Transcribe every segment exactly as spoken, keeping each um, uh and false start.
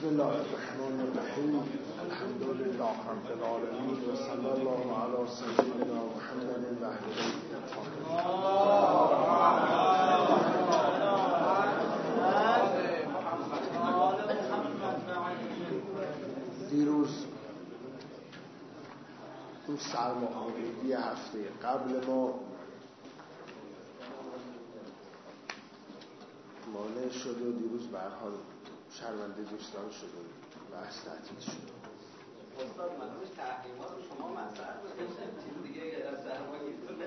بسم الله الرحمن الرحیم الحمد لله رب العالمین و صلی الله علی سیدنا محمد و اهل بیت الطاهرین. دیروز اون سرماخوردگی هفته قبل ما مانع شد و دیروز به هر حال شرمنده دوستان شد و بحث تعطیل شد. استاد منظورش تحریما رو شما مطرح بکنید، چیز دیگه غیر از سرمایه‌گذاری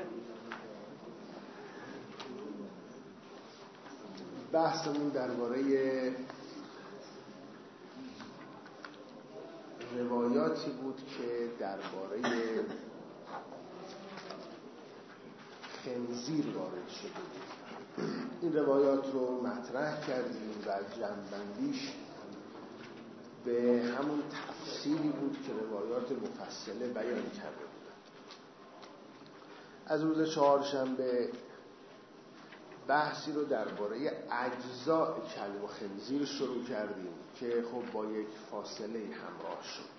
بحثمون درباره روایاتی بود که درباره خنزیر وارد شده بود. این روایات رو مطرح کردیم و جمع‌بندیش به همون تفسیری بود که روایات مفصله بیان کرده بودند. از روز چهارشنبه بحثی رو درباره اجزاء کلب و خنزیر شروع کردیم که خب با یک فاصله همراه شد.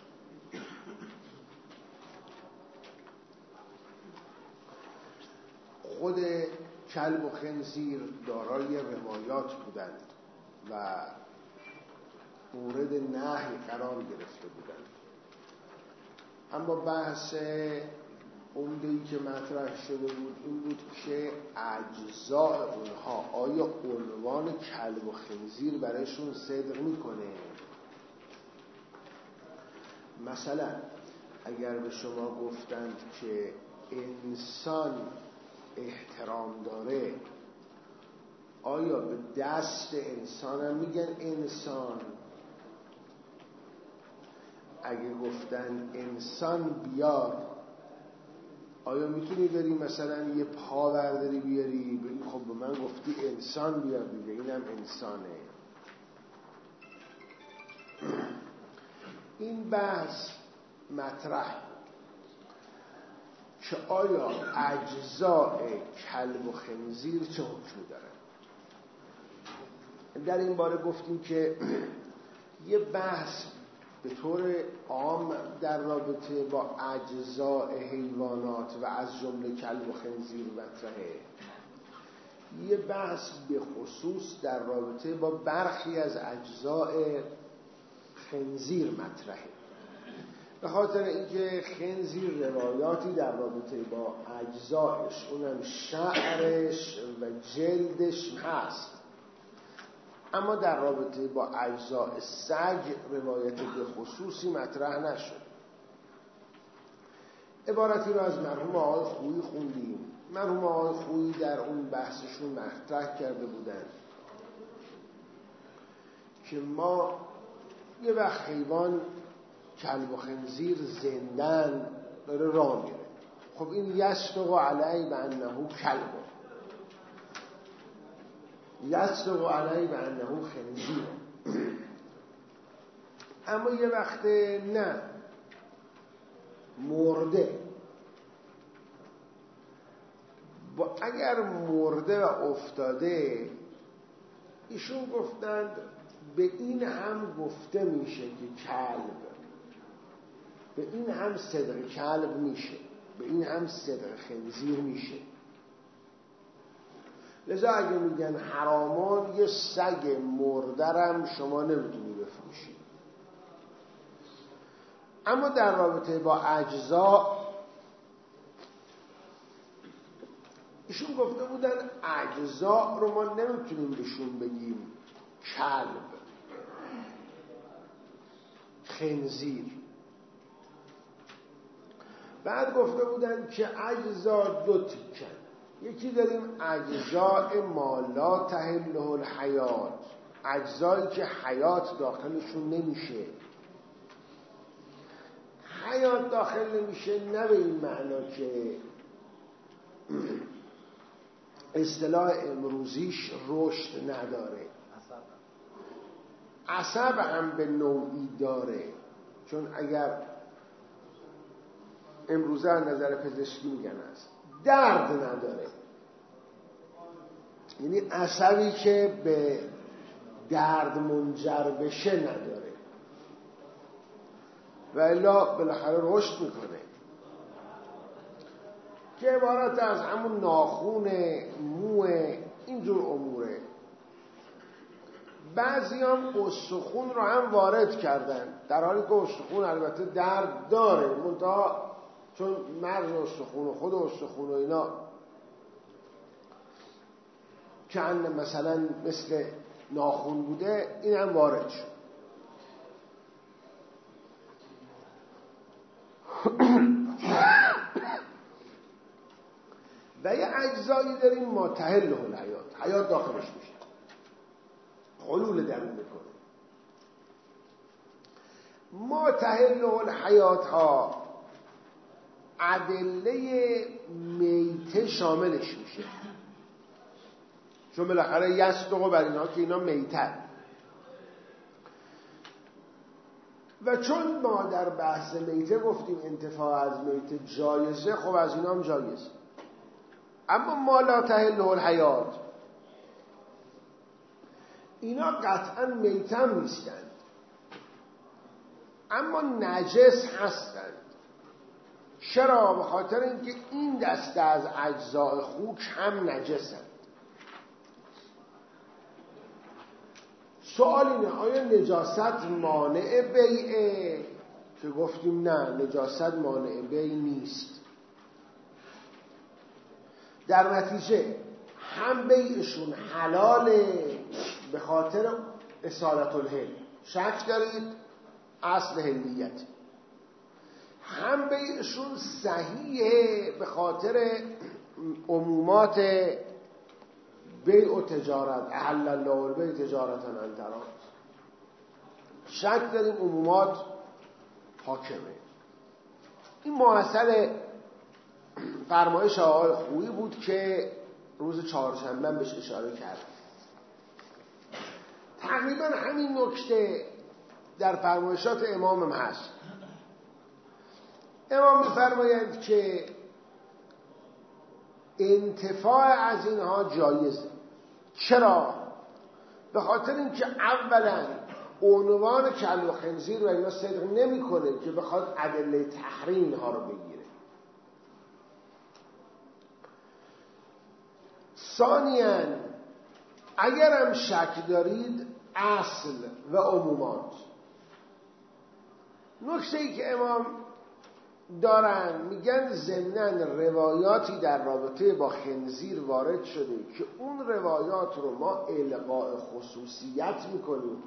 خود کلب و خنزیر دارای روایات بودند و مورد نهی قرار گرفته بودند، اما بحث عمده‌ای که مطرح شده بود این بود که اجزاء اونها آیا عنوان کلب و خنزیر برایشون صدق میکنه؟ مثلا اگر به شما گفتند که انسان احترام داره، آیا به دست انسان هم میگن انسان؟ اگه گفتن انسان بیار، آیا میتونی بری مثلا یه پا برداری بیاری؟ خب به من گفتی انسان بیار دیگه، اینم انسانه. این بحث مطرح که آیا اجزاء کلب و خنزیر چه حکمی دارن. در این باره گفتیم که یه بحث به طور عام در رابطه با اجزاء حیوانات و از جمله کلب و خنزیر مطرحه، یه بحث به خصوص در رابطه با برخی از اجزاء خنزیر مطرحه. به خاطر اینکه خنزیر روایاتی در رابطه با اجزایش، اونم شعرش و جلدش هست، اما در رابطه با اجزاء سگ روایت به خصوصی مطرح نشد. عبارتی رو از مرحوم آقای خویی خوندیم. مرحوم آقای خویی در اون بحثشون مطرح کرده بودند که ما یه وقت حیوان کلب و خنزیر زندن داره راه میره، خب این یصدق علیه بانه کلب، یصدق علیه بانه خنزیر. اما یه وقت نه، مرده. با اگر مرده و افتاده، ایشون گفتند به این هم گفته میشه که کلب، به این هم صدق کلب میشه، به این هم صدق خنزیر میشه. لذا اگه میگن حرامان، یه سگ مردرم شما نمیتونی بفروشی. اما در رابطه با اجزا، ایشون گفته بودن اجزا رو ما نمیتونیم بهشون بگیم کلب، خنزیر. بعد گفته بودن که اجزا دو تیکن، یکی داریم اجزاء ما لا تحله الحیات، اجزایی که حیات داخلشون نمیشه. حیات داخل نمیشه نه به این معنا که اصطلاح امروزیش رشد نداره، عصب هم به نوعی داره، چون اگر امروزه از نظر پزشکی میگن است درد نداره، یعنی عصبی که به درد منجر بشه نداره. و الا بالاخره رشد میکنه، که عبارت از همون ناخون، مو، اینجور اموره. بعضی هم استخون رو هم وارد کردن، در حالی که استخون البته درد داره، منتها چون مغز استخون و خود استخون و اینا که مثلا مثل ناخون بوده، این هم وارد شد. و یه اجزایی داریم ما تحله الحیات، حیات داخلش میشه، حلول درون میکنه. ما تحله الحیات ها ادله میته شاملش میشه، چون بالاخره یصدق بر اینها که اینا میتن. و چون ما در بحث میته گفتیم انتفاع از میته جایزه، خب از اینا هم جایزه. اما ما لا تحله الحیات، اینا قطعا میتن نیستند، اما نجس هستند. چرا؟ به خاطر اینکه این دسته از اجزاء خوک هم نجسند. سوال اینه آیا نجاست مانع بیعه؟ که گفتیم نه، نجاست مانع بیع نیست. در نتیجه هم بیعشون حلاله به خاطر اصالت الحل، شک دارید اصل حلیت، هم بیعشون صحیحه به خاطر عمومات بیع و تجارت، احل الله البیع تجارتا عن تراض. شک داریم عمومات حاکمه. این محصل فرمایش آقای خویی بود که روز چهارشنبه بهش اشاره کرد. تقریبا همین نکته در فرمایشات امام هم هست. امام می‌فرمایند که انتفاع از اینها جایزه. چرا؟ به خاطر اینکه اولا عنوان کل و خنزیر و اینا صدق نمی‌کنه که بخواد ادله تحریم اینها رو بگیره. ثانیاً اگر هم شک دارید اصل و عمومات، نکته‌ای که امام دارن میگن ضمناً روایاتی در رابطه با خنزیر وارد شده که اون روایات رو ما الغاء خصوصیت میکنیم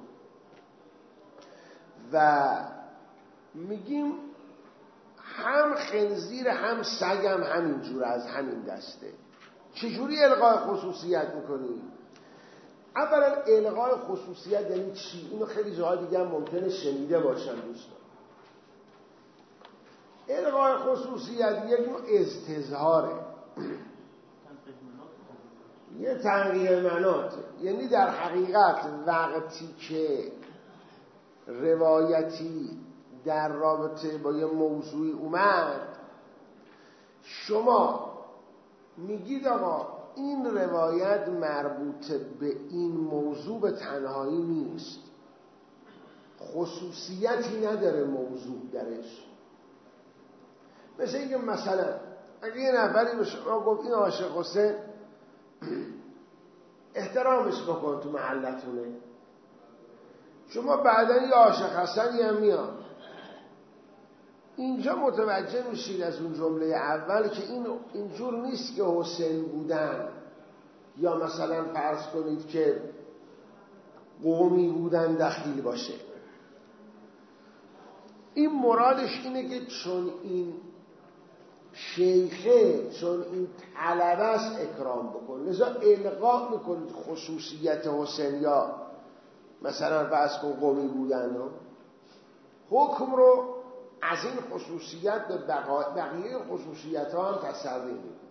و میگیم هم خنزیر هم سگ هم همینجور از همین دسته. چجوری الغاء خصوصیت میکنیم؟ اولا الغاء خصوصیت یعنی چی؟ اینو خیلی جاهای دیگه هم ممکنه شنیده باشن دوستان. الغاء خصوصیت یک نوع استظهاره، یه تنقیه مناطه. یعنی در حقیقت وقتی که روایتی در رابطه با یه موضوعی اومد، شما میگید آقا این روایت مربوط به این موضوع به تنهایی نیست، خصوصیتی نداره موضوع درش. مثل اینکه مثلا اگه یه نفری به شما گفت این عاشق حسین احترامش بکن تو محلتونه، شما بعدا یه عاشق حسنی هم میاد، اینجا متوجه میشید از اون جمله اول که این اینجور نیست که حسین بودن یا مثلا فرض کنید که قومی بودن دخیل باشه. این مرادش اینه که چون این شیخه، چون این طلبه است اکرام بکن، لذا الغا میکنید خصوصیت حسین یا مثلا فرض کن قومی بودن رو، حکم رو از این خصوصیت به بقیه خصوصیت ها هم تصویر میکنید.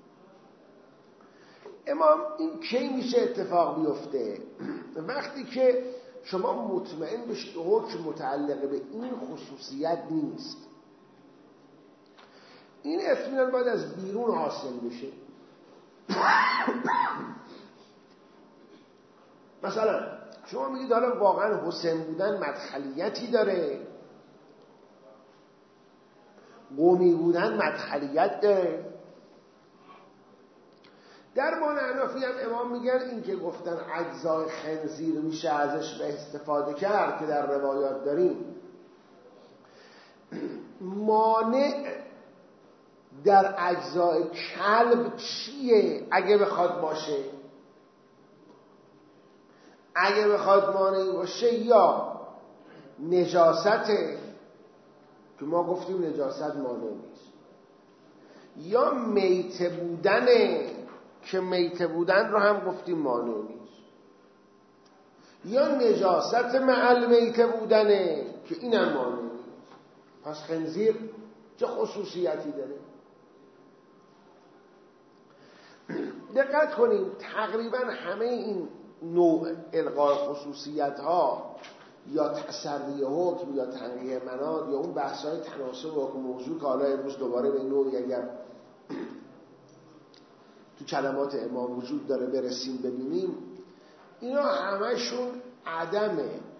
امام این کی میشه اتفاق بیفته؟ وقتی که شما مطمئن بشید حکم متعلق به این خصوصیت نیست. این اطمینان باید از بیرون حاصل بشه. مثلا شما میگید حالا واقعا حسین بودن مدخلیتی داره؟ قومی بودن مدخلیت داره. در معنافی هم امام میگن این که گفتن اجزای خنزیر میشه ازش به استفاده کرد که در روایات داریم، مانع در اجزای کلب چیه اگه بخواد باشه؟ اگه بخواد مانعی باشه یا نجاسته که ما گفتیم نجاست مانع نیست، یا میته بودنه که میته بودن رو هم گفتیم مانع نیست، یا نجاست معل میته بودنه که اینم مانع نیست. پس خنزیر چه خصوصیتی داره؟ دقت کنیم تقریبا همه این نوع الغای خصوصیت ها یا تسری حکم یا تنقیه مناد یا اون بحث های تناسب حکم موضوع که حالا امروز دوباره به نوعی اگر تو کلمات امام وجود داره برسیم ببینیم، اینا همشون عدم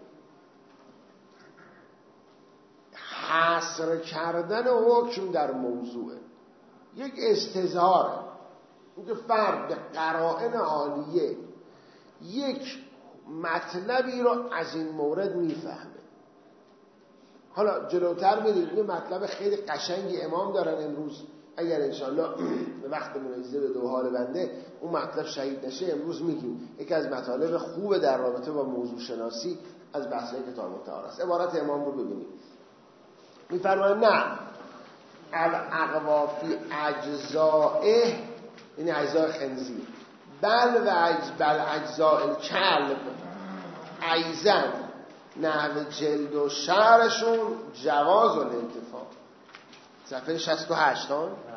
حصر کردن حکم در موضوعه، یک استظهاره. اینکه فرد به قرائن عالیه یک مطلبی رو از این مورد میفهمه. حالا جلوتر میدونیم یه مطلب خیلی قشنگی امام دارن امروز، اگر انشالله وقت منیزه به دو حال بنده اون مطلب شهید نشه امروز میگیم. یکی از مطالب خوب در رابطه با موضوع شناسی از بحثای کتاب طهارت است. عبارت امام رو ببینیم، میفرمایند نه الاقوافی اجزائه، این اجزای خنزیر، بل و اجز بل اجزاء الکلب ایزن نحو جلد و شعرشون جواز الانتفاع. صفحه شصت و هشت.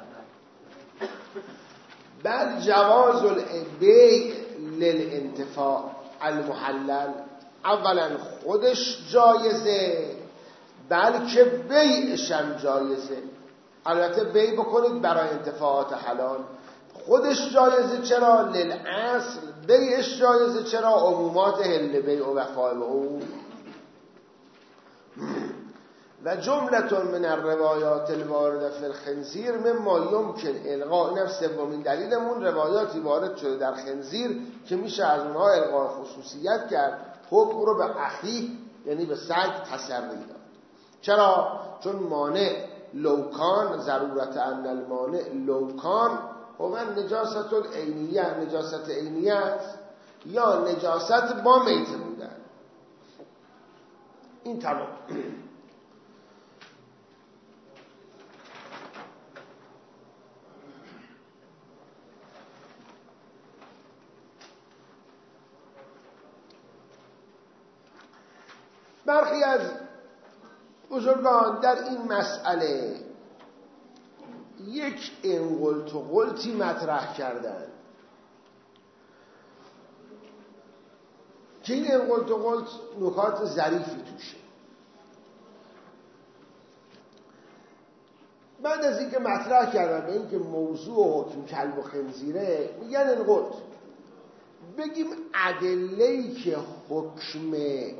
بل جواز البیع للانتفاع المحلل، اولا خودش جایزه بلکه بیعش هم جایزه. البته بیع بکنید برای انتفاعات حلال. خودش جایزه چرا؟ للاصل. بیعش جایزه چرا؟ عمومات هل بیع و وفاء او. و جملة من الروایات الوارده فی الخنزیر مما یمکن الغاء. اینم سومین دلیلمون، روایاتی وارد شده در خنزیر که میشه از اونها الغاء خصوصیت کرد، حکم رو به اخی یعنی به سگ تسری داد. چرا؟ چون مانع لوکان، ضرورت ان المانع لوکان و نجاست العینیه، نجاست عینیت یا نجاست با میته بودن. این تمام. برخی از بزرگان در این مسئله یک انقلت و قلتی مطرح کردن که این انقلت و قلت نکات ظریفی توشه. بعد از اینکه مطرح کردن به اینکه موضوع حکم کلب و خنزیره، میگن انقلت بگیم ادله‌ای که حکم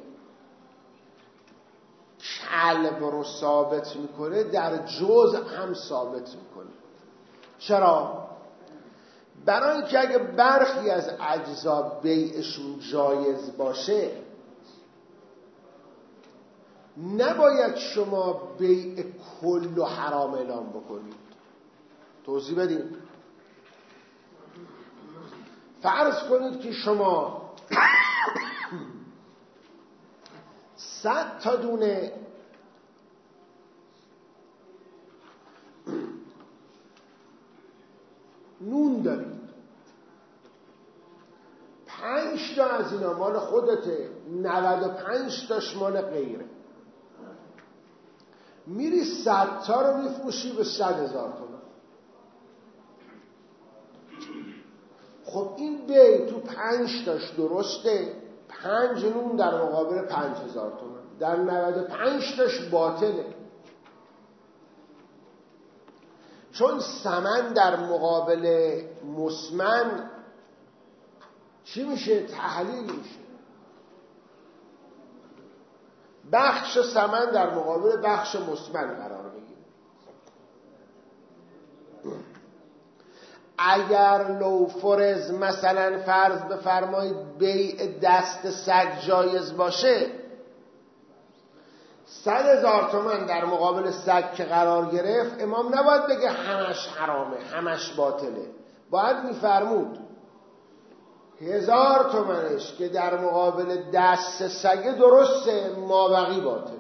کلب رو ثابت میکنه در جزء هم ثابت میکنه. چرا؟ برای اینکه اگه برخی از اجزا بیعشون جایز باشه نباید شما بیع کل و حرام اعلام بکنید. توضیح بدیم. فرض کنید که شما صد تا دونه نون دارید، پنج تا از اینا مال خودته، نود و پنج تاش مال غیره. میری صد تا رو میفروشی به صد هزار تومان. خب این بی تو پنج تاش درسته، پنج نون در مقابل پنج هزار تومان، در نود و پنج تاش باطله. چون ثمن در مقابل مسمن چی میشه؟ تحلیل میشه. بخش ثمن در مقابل بخش مسمن قرار بگیره. اگر لو فرض مثلا فرض بفرمایید بیع دست سگ جایز باشه، صد هزار تومن در مقابل سگ که قرار گرفت، امام نباید بگه همش حرامه همش باطله، باید میفرمود هزار تومنش که در مقابل دست سگ درسته، مابقی باطله.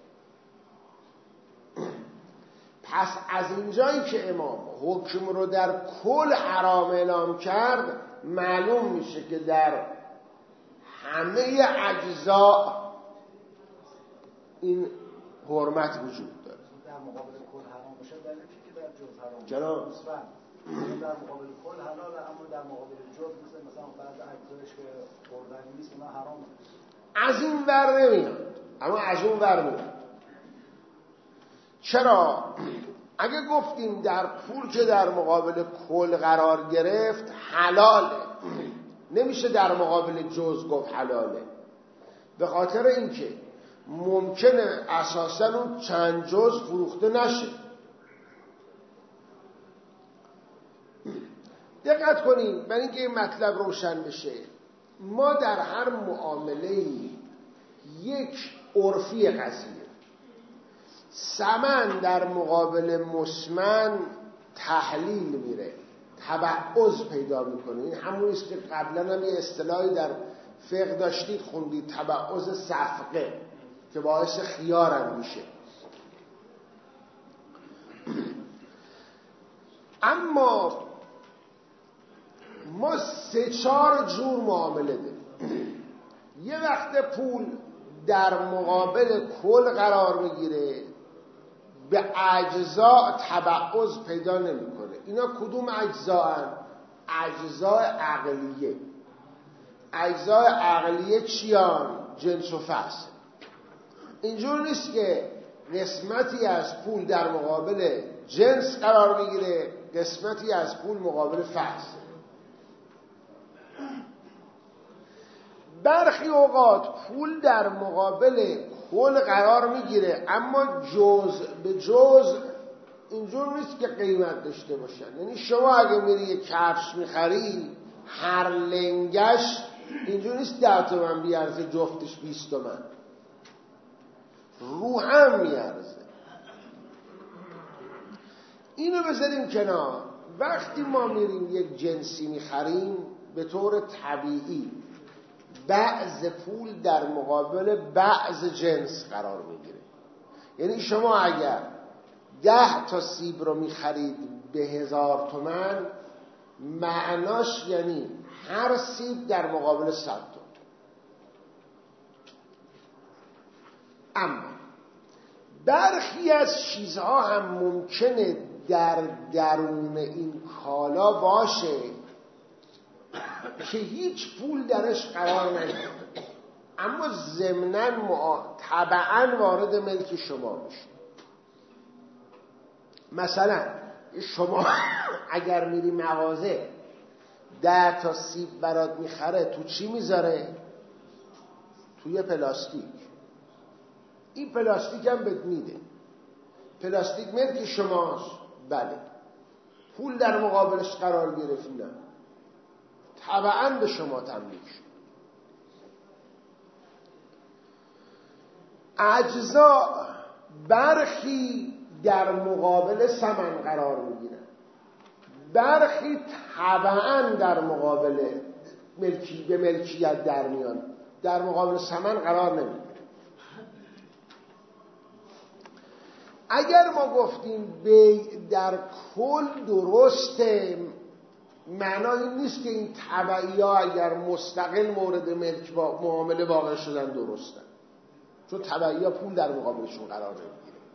پس از اینجایی که امام حکم رو در کل حرام اعلام کرد، معلوم میشه که در همه اجزا این حرمت وجود داره. در مقابل کل حرام باشه، در که در جز حرام چرا؟ در مقابل کل حلاله، اما در مقابل جز مثل مثلا بعض اجزایش که خوردنی نیست اونا حرامه. از این ور نمیاد، اما از اون ور میاد. چرا؟ اگه گفتیم در پول که در مقابل کل قرار گرفت حلاله، نمیشه در مقابل جز گفت حلاله، به خاطر اینکه ممکنه اساساً اون چند جز فروخته نشه. دقت کنیم برای اینکه این مطلب روشن بشه. ما در هر معامله‌ای یک عرفی قضیه، ثمن در مقابل مسمن تحلیل میره، تبعض پیدا میکنه. این همونیه که قبلا هم یه اصطلاحی در فقه داشتید خوندید، تبعض صفقه، که باعث خیارم میشه. اما ما سه چهار جور معامله داریم. یه وقت پول در مقابل کل قرار بگیره، به اجزا تبعض پیدا نمیکنه. اینا کدوم اجزا هن؟ اجزا عقلیه. اجزا عقلیه چیان؟ جنس و فصل. اینجور نیست که قسمتی از پول در مقابل جنس قرار بگیره، قسمتی از پول مقابل فصل. برخی اوقات پول در مقابل کل قرار میگیره، اما جز به جز اینجور نیست که قیمت داشته باشن. یعنی شما اگه میری یک کفش میخری، هر لنگش اینجور نیست ده تومن بیارزه، جفتش بیست تومن، رو هم میارزه. اینو بذاریم کنار. وقتی ما میریم یک جنسی میخریم، به طور طبیعی بعض پول در مقابل بعض جنس قرار میگیره. یعنی شما اگر ده تا سیب رو میخرید به هزار تومن، معناش یعنی هر سیب در مقابل صد تومن. اما برخی از چیزها هم ممکنه در درون این کالا باشه که هیچ پول درش قرار نگیره، اما ضمناً طبعاً وارد ملک شما میشه. مثلا شما اگر میری مغازه ده تا سیب برات میخره، تو چی میذاره؟ توی پلاستیک. این پلاستیک هم بهت میده. پلاستیک ملک شماست؟ بله. پول در مقابلش قرار گرفت؟ نه. طبعاً به شما تملیک شد. اجزا برخی در مقابل ثمن قرار میگیرن، برخی طبعاً در مقابل ملکی به ملکیت در میان، در مقابل ثمن قرار نمیگیرن. اگر ما گفتیم بیع در کل درسته، معنای این نیست که این تبعی ها اگر مستقل مورد ملک با معامله واقع شدن درستن، چون تبعی ها پول در مقابلشون قرار نمیگیره.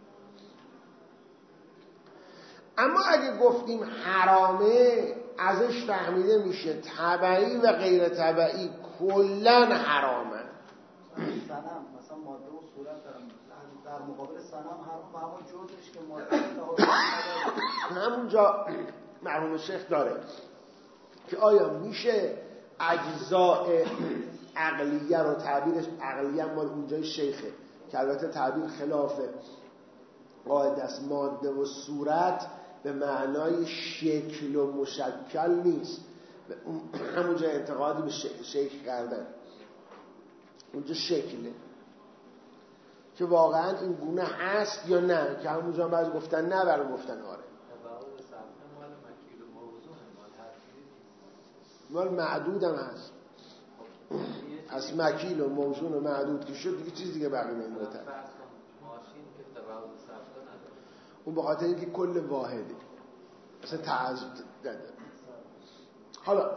اما اگه گفتیم حرامه، ازش فهمیده میشه تبعی و غیر تبعی کلن حرامه. سنم مثلا ماده و صورت در مقابل سنم حرام و همون جزش که ماده همونجا مرحوم شیخ داره که آیا میشه اجزاء عقلیه رو، تعبیرش عقلیه مال اونجای شیخه که البته تعبیر خلاف قاعده است، ماده و صورت به معنای شکل و مشکل نیست. همونجا انتقادی به شکل کردن، اونجا شکله که واقعا این گونه هست یا نه، که همونجا بعضی گفتن نه، برای گفتن آره. مال معدود هم هست. از مکیل و موزون و معدود که شد دیگه چیز دیگه بقیه نمیره. اون به خاطر اینکه کل واحده مثلا تعذب داده. حالا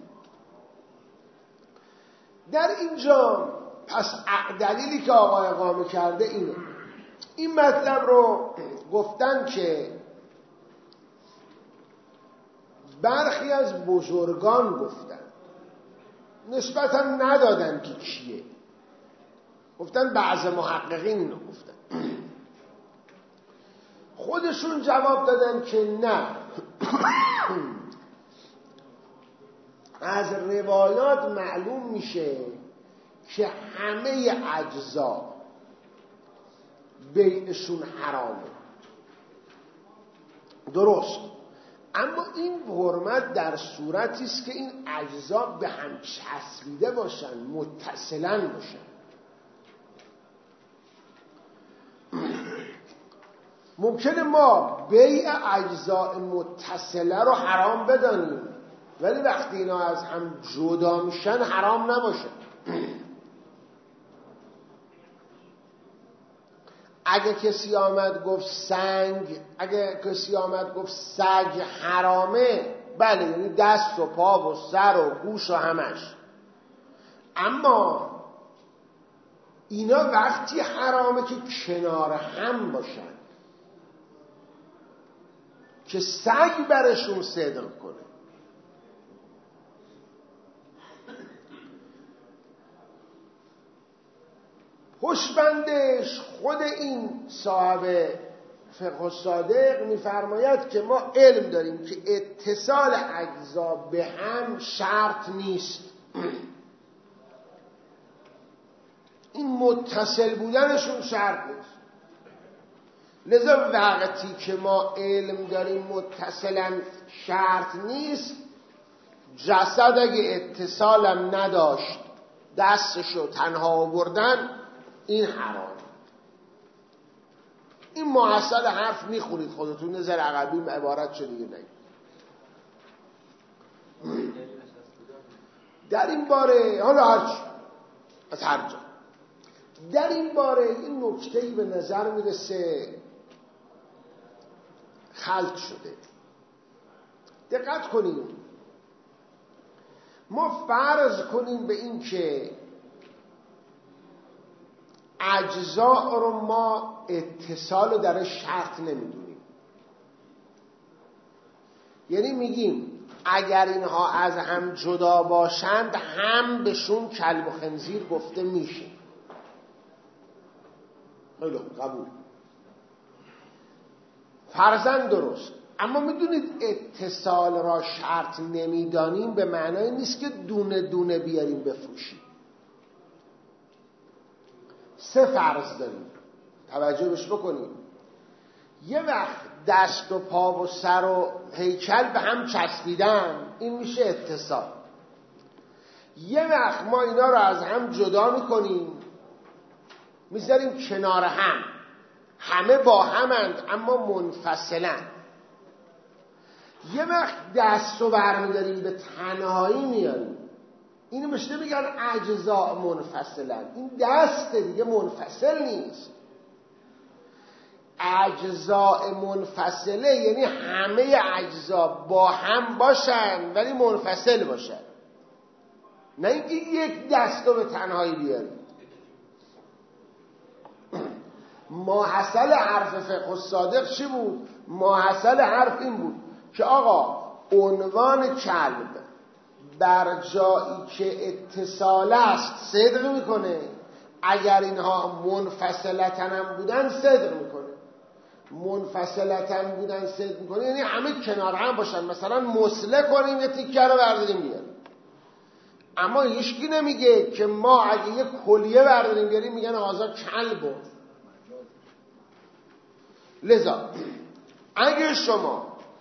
در اینجا پس دلیلی که آقا اقامه کرده اینو، این مطلب رو گفتن که برخی از بزرگان گفتن، نسبت هم ندادن که کیه، گفتن بعض محققین اینو گفتن. خودشون جواب دادن که نه، از روایات معلوم میشه که همه اجزا بیعشون حرامه. درست، اما این حرمت در صورتی است که این اجزا به هم چسبیده باشن، متصلاً باشن. ممکنه ما بیع اجزاء متصله رو حرام بدانیم، ولی وقتی اینا از هم جدا میشن حرام نباشه. اگه کسی آمد گفت سنگ، اگه کسی آمد گفت سگ حرامه، بله، یعنی دست و پا و سر و گوش و همش. اما اینا وقتی حرامه که کنار هم باشن، که سگ برشون صدق کنه. پشبندش خود این صاحب فقه الصادق میفرماید که ما علم داریم که اتصال اجزا به هم شرط نیست، این متصل بودنشون شرط نیست. لذا وقتی که ما علم داریم متصلا شرط نیست، جسد اگه اتصالم نداشت دستشو تنها آوردن، این حرام. این محصل حرف میخونید خودتون، نظر عقبی عبارت شده دیگه نگید. در این باره حالا هرچی از هر جا در این باره این نکته‌ای به نظر میرسه خلق شده. دقت کنیم، ما فرض کنیم به این که اجزاء رو ما اتصال رو در شرط نمیدونیم، یعنی میگیم اگر اینها از هم جدا باشند هم بهشون کلب و خنزیر گفته میشه. خیلی قبول، فرضاً درست. اما میدونید اتصال را شرط نمیدانیم به معنای نیست که دونه دونه بیاریم بفروشیم. سه فرض داریم، توجه بهش بکنیم. یه وقت دست و پا و سر و هیکل به هم چسبیدن، این میشه اتصال. یه وقت ما اینا رو از هم جدا میکنیم، میذاریم کنار هم، همه با همند اما منفصلن. یه وقت دست رو برمیداریم به تنهایی میاریم، اینو مشته میگن اجزاء منفصلن. این دست دیگه منفصل نیست. اجزاء منفصله یعنی همه اجزا با هم باشن ولی منفصل باشن، نه اینکه یک دست رو به تنهایی بیاریم. ماحصل حرف فقه الصادق چی بود؟ ماحصل حرف این بود که آقا عنوان کلب بر جایی که اتصال است صدق میکنه، اگر اینها منفصلتن هم بودن صدق میکنه. منفصلتن بودن صدق میکنه یعنی همه کنار هم باشن، مثلا مسله کنیم یه تیکه رو برداریم بیاریم. اما هیچکی نمیگه که ما اگه یه کلیه برداریم بیاریم میگن هازا کلبو. لذا اگه شما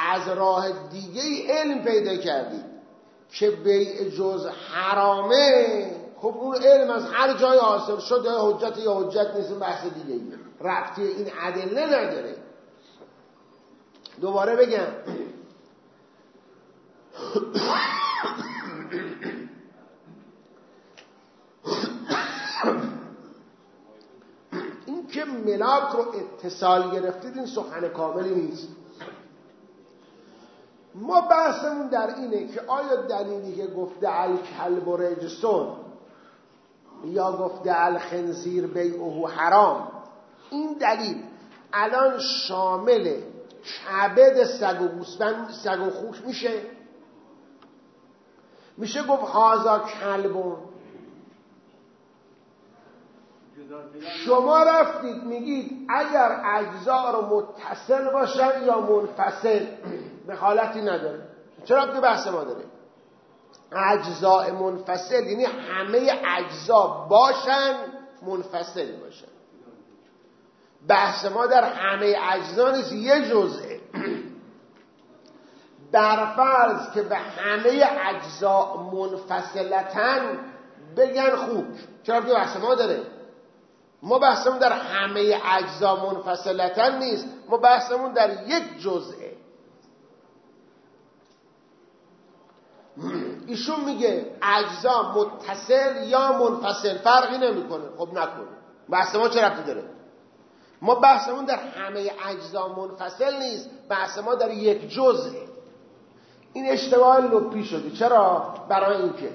از راه دیگه ای علم پیدا کردید که بیع جز حرامه، خب اون علم از هر جای حاصل شد، یا حجت یا حجت نیست، بحث دیگه ای ربطی این ادله نداره. دوباره بگم این که ملاک رو اتصال گرفتید این سخن کاملی نیست. ما بحثمون در اینه که آیا دلیلی که گفته الکلب و رجسون یا گفته الخنزیر بیعه حرام، این دلیل الان شامل کبد سگ و گوسفند سگ و خوک میشه؟ میشه گفت هازا کلبون؟ شما رفتید میگید اگر اجزا رو متصل باشن یا منفصل به حالتی نداره. چرا که بحث ما داره اجزاء منفصل، یعنی همه اجزا باشن منفصل باشن. بحث ما در همه اجزا نیست، یه جزئه. در فرض که به همه اجزا منفصلتن بگن خوک. چرا که بحث ما داره ما بحثمون در همه اجزا منفصلتن نیست، ما بحثمون در یک جزئه. ایشون میگه اجزا متصل یا منفصل فرقی نمیکنه. خب نکنه، بحث ما چه ربطی داره؟ ما بحثمون در همه اجزا منفصل نیست، بحث ما در یک جزئه. این اشتباه لپی شده. چرا؟ برای اینکه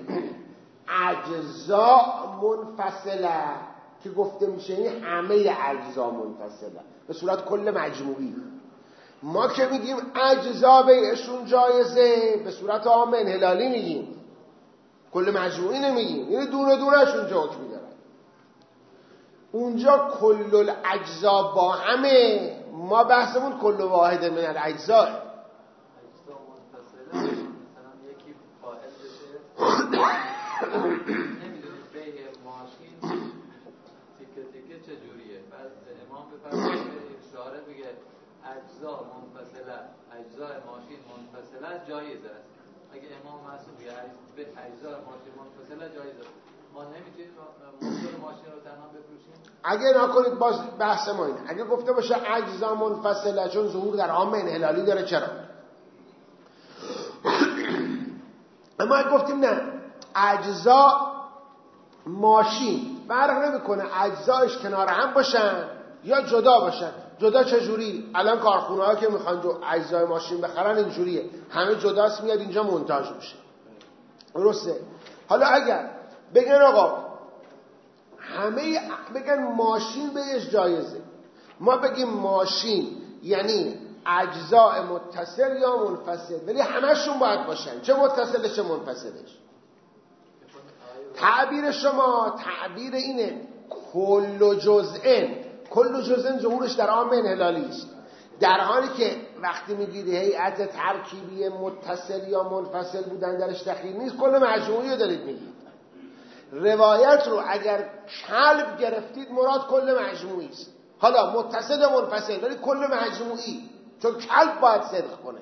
اجزا منفصله که گفته میشه این همه اجزا منفصله به صورت کل مجموعی. ما که میگیم اجزا بیعشون جایزه به صورت عام انحلالی میگیم، کل مجموعی نمیگیم، یعنی دونه دونهشون جا حکم میدارن. اونجا کل الاجزا با همه، ما بحثمون کل واحد من الاجزا. اجزا منفصله مثلا یکی فاعل بشه نمیدونید بیع ماشین تیکه تیکه چجوریه، بعد امام بفرمایید اشاره بگه اجزا منفصله، اجزای ماشین منفصله جایز است. اگه امام معصوم بگه اجزا ماشین منفصله جایز است، ما نمیتونیم موتور ماشین رو تنها بفروشیم؟ اگه نکنید باز بحث ما اینه، اگه گفته باشه اجزا منفصله چون ظهور در عام انحلالی داره. چرا؟ اما اگه گفتیم نه اجزا ماشین فرق نمیکنه اجزایش کنار هم باشن یا جدا باشن. جدا چجوری؟ الان کارخونه ها که میخوان جو اجزای ماشین بخرن اینجوریه، همه جداست میاد اینجا مونتاژ میشه. درسته؟ حالا اگر بگن آقا همه بگن ماشین بهش جایزه، ما بگیم ماشین یعنی اجزاء متصل یا منفصل، ولی همشون باید باشن، چه متصلش چه منفصلش. تعبیر شما تعبیر اینه کل جزئن، کل جزئن ظهورش در عام انحلالی است، در حالی که وقتی میگید هیئت ترکیبی متصل یا منفصل بودن درش دخیل نیست، کل مجموعی رو دارید میگید. روایت رو اگر کلب گرفتید مراد کل مجموعی است. حالا متصل یا منفصل ولی کل مجموعی، چون کلب باید صدق کنه.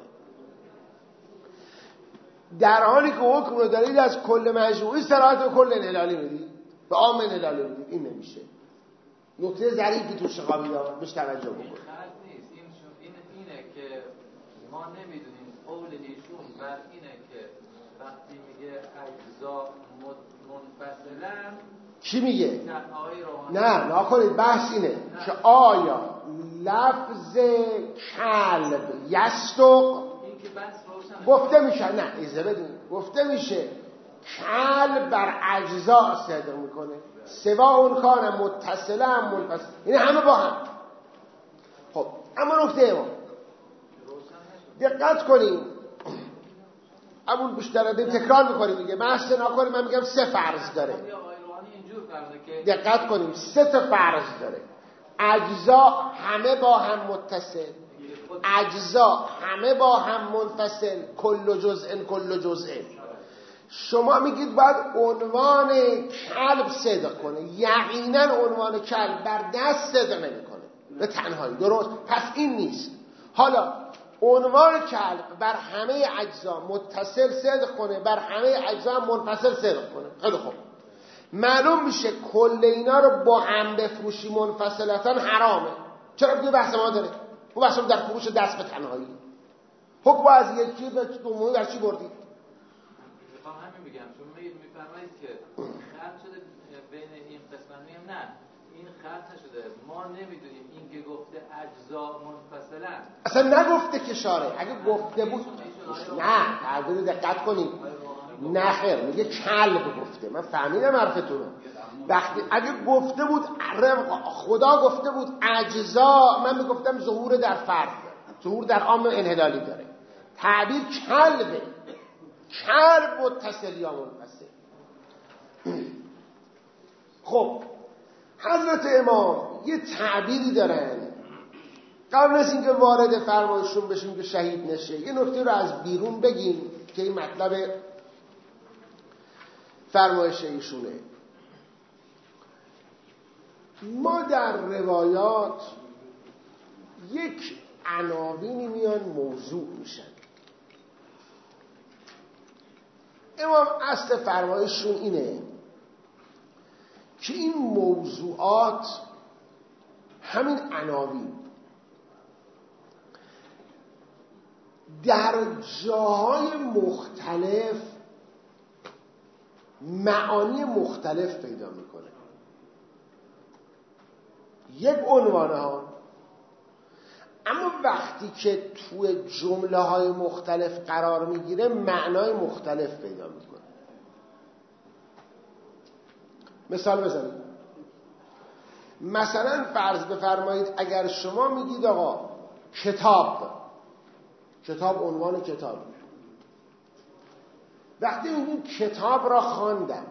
در حالی که حکم رو دارید از کل مجموعی صراحت به کل انحلالی میدید، به عام انحلالی میدید. این نمیشه. نکته ظریفی تو شقامی دارد، بهش توجه بکنید. نیست این این اینه که ما نمیدونیم قول ایشون بر اینه که وقتی میگه اجزا منفصلن چی میگه؟ نه نکنید، بحث اینه که آیا لفظ کلب یستق گفته میشه، نه ایزه بدین، گفته میشه کلب بر اجزا صدق میکنه، سوا اون کان متصله هم منفصل، یعنی همه با هم. خب اما نکته ما دقت کنیم، ابول بیشتر تکرار میکنیم میگه بحث نکنیم، من میگم سه فرض داره. دقت کنیم سه تا فرض داره. اجزا همه با هم متصل، اجزا همه با هم منفصل، کل جزء کل جزء. شما میگید باید عنوان کلب صدق کنه، یقینا عنوان کلب بر دست صدق نمیکنه به تنهایی. درست؟ پس این نیست. حالا عنوان کلب بر همه اجزا متصل صدق کنه، بر همه اجزا هم منفصل صدق کنه. خیلی خوب، معلوم میشه کل اینا رو با هم بفروشی منفصلتا حرامه. چرا؟ دیگه بحث ما داره. اون بحث در فروش دست به تنهایی. حکم از یکی به دومی بر چی بردید؟ میخوام همین بگم، چون میفرمایید که خرج شده بین این قسمت، میگم نه این خرج نشده، ما نمیدونیم این که گفته اجزا منفصلا، اصلا نگفته که شاره. اگه گفته بود نه، تعبیر دقت کنید. نه خیر، میگه کلب گفته. من فهمیدم حرفتون رو. وقتی اگه گفته بود خدا گفته بود اجزا، من میگفتم ظهور در فرد، ظهور در عام انحلالی داره. تعبیر کلبه، کلب متصل یا منفصل. خب حضرت امام یه تعبیری دارن. قبل از اینکه وارد فرمایشون بشیم که شهید نشه، یه نکته رو از بیرون بگیم که این مطلب فرمایش ایشونه. ما در روایات یک عناوینی میان موضوع میشن. امام اصل فرمایششون اینه که این موضوعات همین عناوین در جاهای مختلف معانی مختلف پیدا میکنه. یک عنوان ها، اما وقتی که توی جمله های مختلف قرار میگیره معنای مختلف پیدا میکنه. مثال بزنید. مثلا فرض بفرمایید اگر شما میگید آقا کتاب، کتاب عنوان کتاب، وقتی میگید کتاب را خواندم،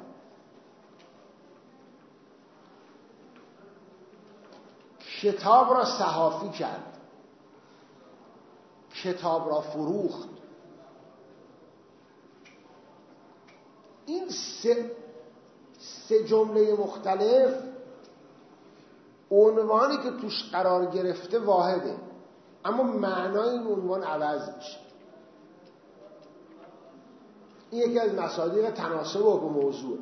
کتاب را صحافی کرد، کتاب را فروخت، این سه سه جمله مختلف عنوانی که توش قرار گرفته واحده، اما معنای این عنوان عوض میشه. این یکی از مصادیق تناسب و موضوع.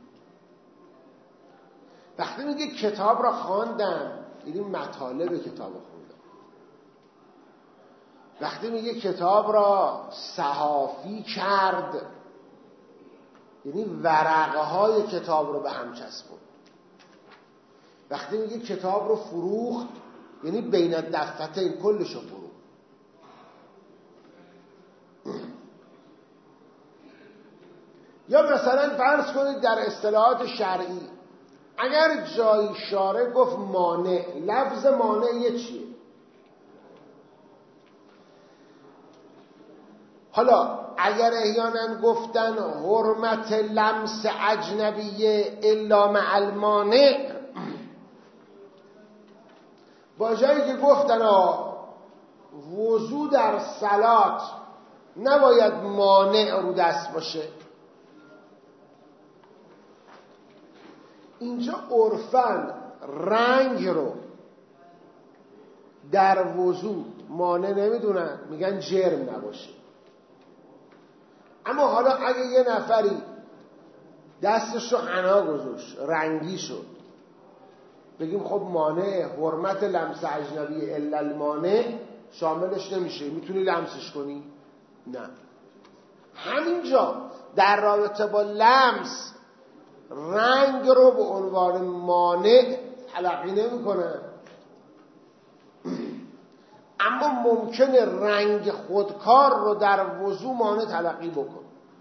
وقتی میگه کتاب را خواندم، یعنی مطالب کتاب را خوندم. وقتی میگه کتاب را صحافی کرد، یعنی ورقه های کتاب رو به هم چسبوند. وقتی میگه کتاب رو فروخت، یعنی بین دفتین کلش رو فروخت. یا مثلا فرض کنید در اصطلاحات شرعی اگر جای شارع گفت مانع، لفظ مانع یه چیه؟ حالا اگر احیانا گفتن حرمت لمس اجنبیه الا مع المانع، با جایی که گفتن وضو در صلات نباید مانع رو دست باشه، اینجا عرفاً رنگ رو در وضو مانع نمیدونن، میگن جرم نباشه. اما حالا اگه یه نفری دستش رو حنا گذاشت رنگی شد، بگیم خب مانع حرمت لمس اجنبی الا المانع شاملش نمیشه، میتونی لمسش کنی؟ نه. همینجا در رابطه با لمس رنگ رو به عنوان مانع تلقی نمی کنن، اما ممکنه رنگ خودکار رو در وضو مانع تلقی بکن.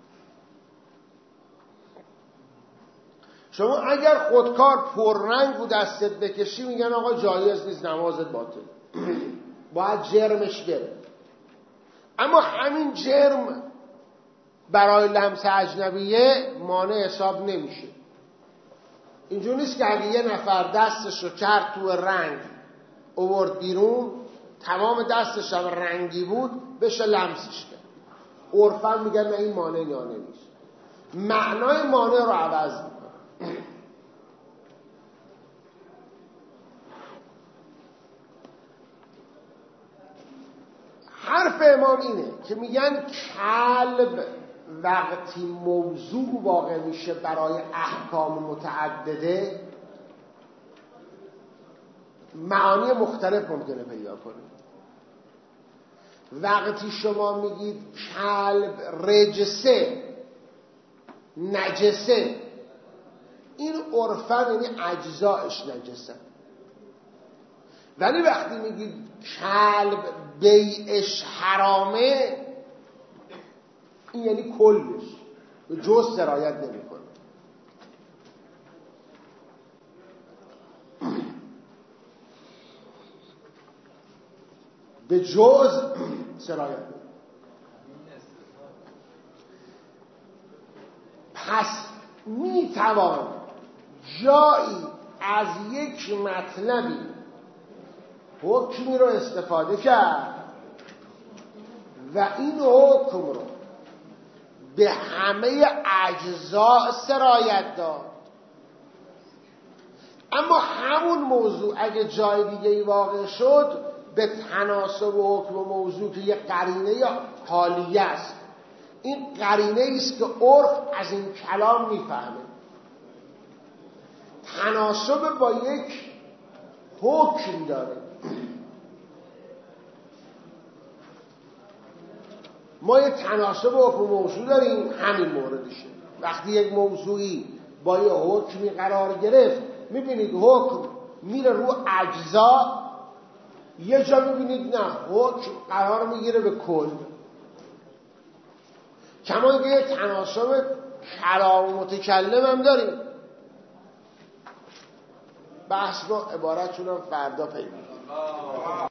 شما اگر خودکار پررنگ رو دستت بکشی میگن آقا جایز نیست، نمازت باطل، باید جرمش بره. اما همین جرم برای لمس اجنبیه مانع حساب نمیشه. اینجور نیست که اگه یه نفر دستش رو کرد تو رنگ آورد بیرون، تمام دستش هم رنگی بود، بشه لمسش کرد. عرفاً میگن نه این مانع یا نمیشه، معنای مانع رو عوض میکنه. حرف حرف امام اینه که میگن کلب وقتی موضوع واقع میشه برای احکام متعدده معانی مختلف ممکنه پیدا کنه. وقتی شما میگید کلب رجسه نجسه، این عرفاً یعنی اجزایش نجسه. ولی وقتی میگید کلب بیعش حرامه، این یعنی کلش به جز سرایت نمی کنه. به جز سرایت نمی کنه. پس می توان جایی از یک مطلبی حکمی رو استفاده کرد و این حکم رو به همه اجزاء سرایت داد، اما همون موضوع اگه جای دیگه ای واقع شد به تناسب حکم و موضوع که یک قرینه یا حالیه است، این قرینه است که عرف از این کلام میفهمه، تناسب با یک حکم داره. ما یک تناسب حکم و موضوع داریم، همین موردشه. وقتی یک موضوعی با یک حکمی قرار گرفت، میبینید حکم میره رو اجزا، یه جا میبینید نه حکم قرار میگیره به کل. کما که یک تناسب کلام متکلم هم داریم. بحث رو عبارتشون هم فردا پیدا